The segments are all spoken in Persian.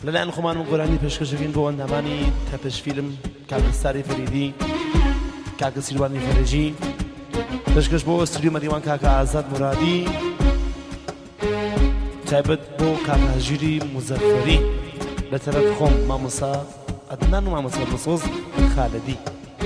لەلایەن خۆمانم گۆرانی پێشکەشەکەین بۆ ئەندامانی تەپش فیلم کاکە ستاری فەریدی کاکە سیروانی فەرەجی پێشکەش بۆ ئەستودیۆ مەریوان کاکە ئازاد مرادی تایبەت بۆ کاکە هەژیری مزەفەری لە تەرەف خۆم مامۆستا ئەدنان و مامۆستا بەسۆز خالەدی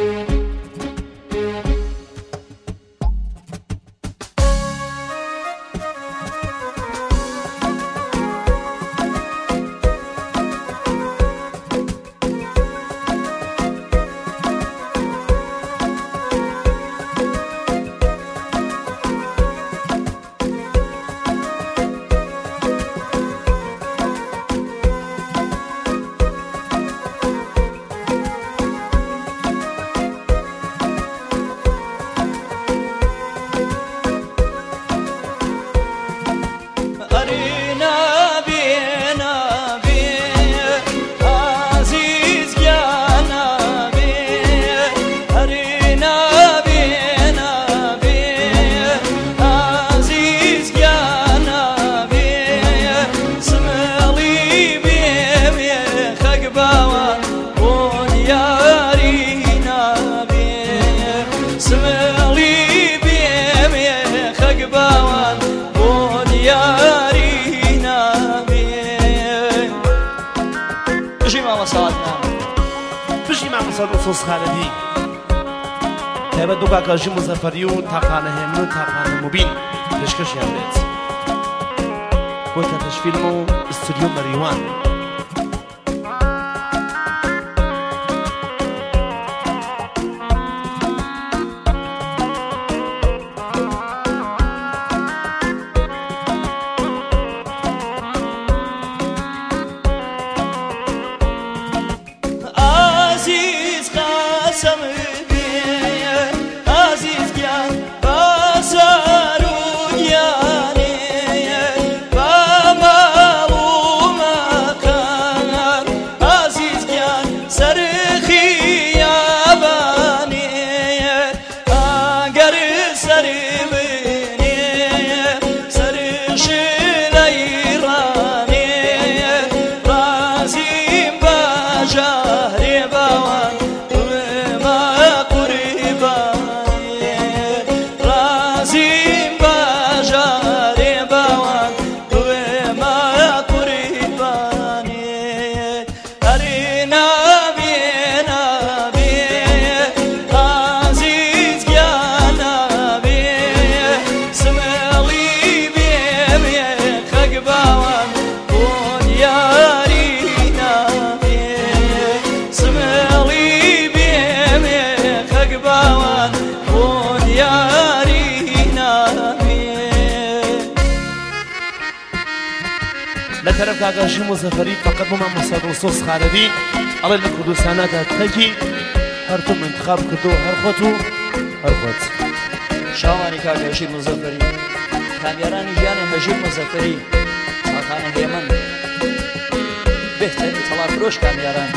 بەسۆز خالەدی تایبەت بۆ کاکە هەژیری مزەفەری و تاقانە هێمن و تاقانە موبین پێشکەشیان بێت بۆ تەپش فیلم و ئستودیۆ مەریوان لەتەرەف کاکە هەژیری مزەفەری فەقەت بۆ مامۆستا بەسۆز خالەدی ئەڵێ لە کوردستانەدا تەکی هەر تۆ انتخاب کردو هەر خۆت و هەر خۆت شاوانی کاکە هەژیری مزەفەری کامیارانی ژیانی هەژیری مزەفەری تاقانە هێمن بهترین تەڵافرۆش کامیاران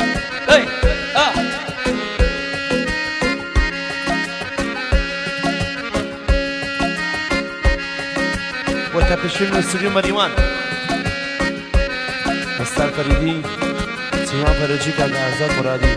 بۆ تەپش فیلم و ئستودیۆ مەریوان ستار فەریدی سیروان فەرەجی کاکە ئازاد مرادی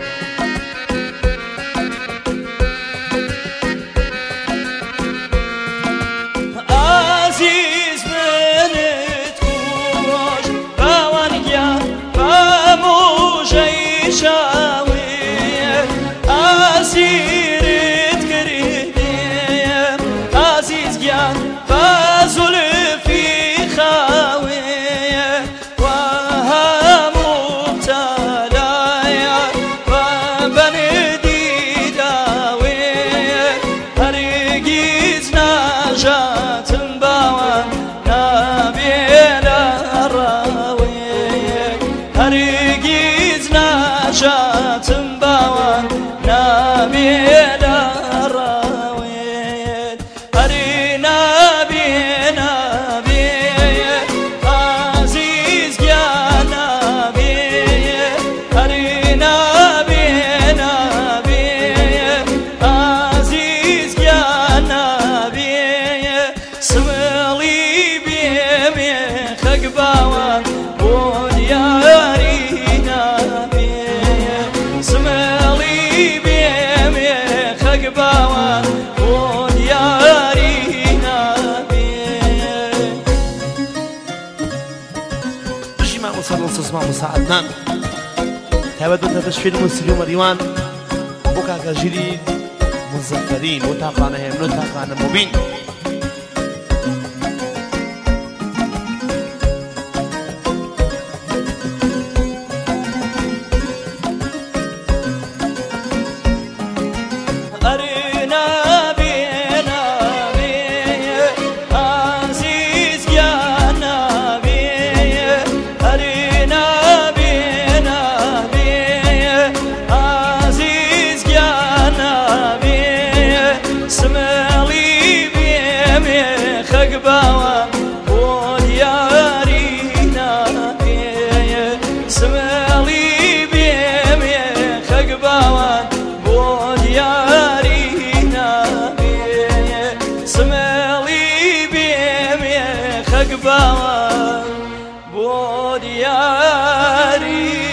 خەک باوە بۆ دیاری بەشی مامۆستا دڵسۆز مامۆستا عەدنان تایبەتمەندە بەش فیلم و سری و مەریوان بۆ کاکە ژیری مزەفەری بۆ تاقانە هێمن و تاقانە مۆبین بۆ دیاری